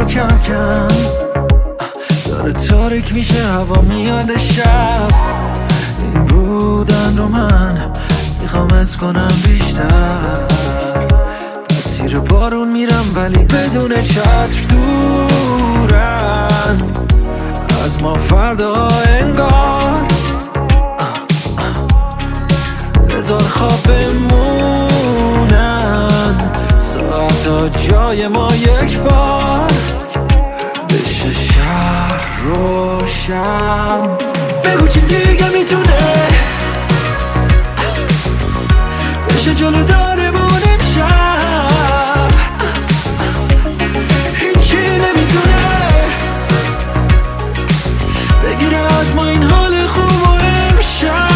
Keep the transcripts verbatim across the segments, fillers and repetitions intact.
کم کم داره تاریک میشه، هوا میاد شب. این بودن رو من میخوام از کنم بیشتر. مسیر بارون میرم ولی بدون چتر، دورن از ما فردا انگار. هزار خواب بمونن، ساعتا جای ما یک بار. بشه شهر روشن، بگو چی دیگه میتونه بشه جلو دارمون امشب. هیچی نمیتونه بگیره از ما این حال خوب و امشب.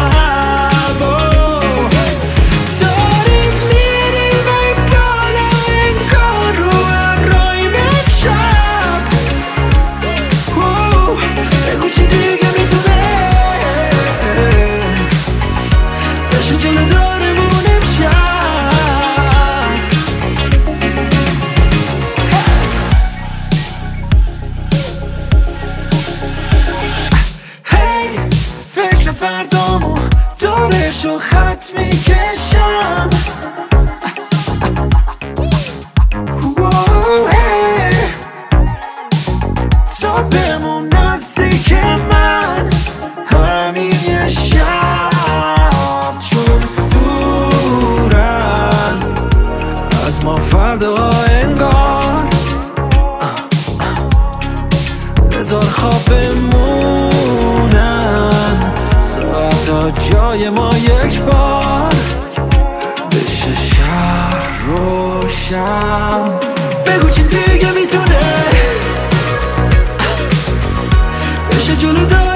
فردامو دورشو خط میکشم. تا بمون نزدیک من همین یه شب، چون دورن از ما فردا انگار. هزار خواب بمونن، ساعتا جای ما یک بار. بشه شهر روشن، بگو چی دیگه میتونه بشه جلو دار